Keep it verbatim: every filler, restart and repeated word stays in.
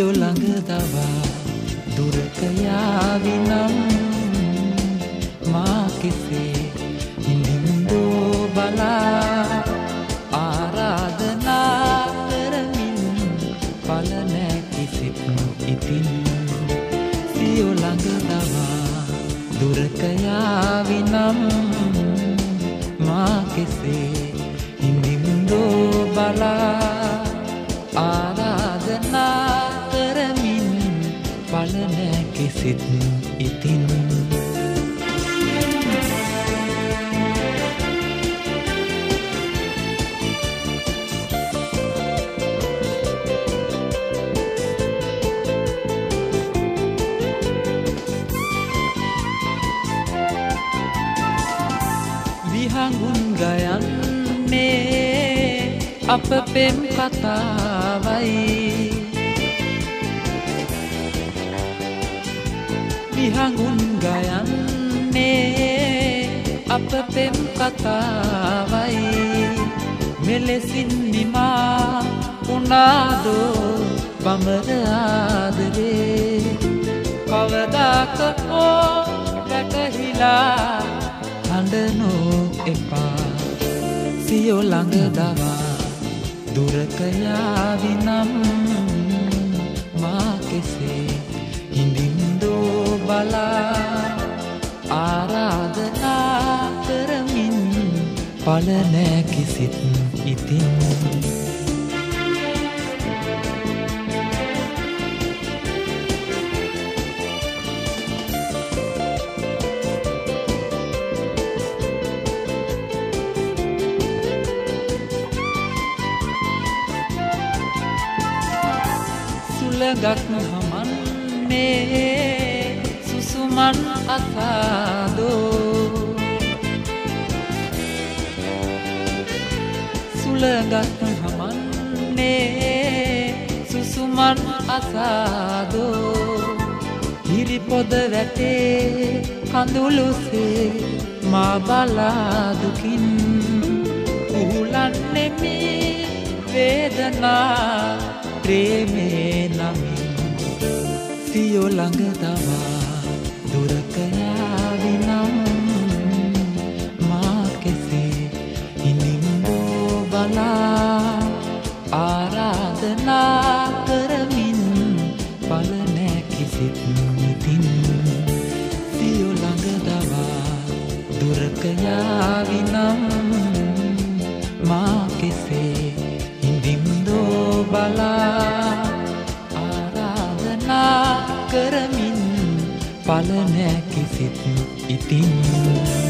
සියෝ ළඟ දවා දුරක යාවිනම් මා කෙසේ හිඳින්දෝ බලා ආරාධනා කරමින් පල නෑ කිසිත් ඉතින් සියෝ ළඟ දවා දුරක යාවිනම් මා කෙසේ හිඳින්දෝ බලා ආරාධනා කරමින් පල නෑ කිසිත් ඉතින් විහඟුන් ගයන්නේ අප පෙම් කතාවයි විහඟුන් ගයන්නේ අප පෙම් කතාවයි මෙලෙසින් නිමා උනාදෝ බඹර ආදරේ කවදාක හෝ වැටහිලා හඬනෝ එපා සියෝ ළඟ දවා දුරක යාවිනම් මා කෙසේ හිඳින්දෝ බලා ආරාධනා කරමින් පල නෑ කිසිත් ඉතින් සුළඟක් හමන්නේ සුසුමන් අසාදෝ සුළඟක් හමන්නේ සුසුමන් අසාදෝ හිරිපොද වැටේ කඳුළුසේ මා බලා දුකින් උහුලන්නෙමි වේදනා ප්‍රේමේ නමින් සියෝ ළඟ දවා දුරක යාවිනම් මා කෙසේ හිඳින්දෝ බලා ආරාධනා කරමින් පල නෑ කිසිත් ඉතින් සියෝ ළඟ දවා දුරක යාවිනම් මා කෙසේ හිඳින්දෝ බලා ආරාධනා කරමින් පල නෑ කිසිත් ඉතින්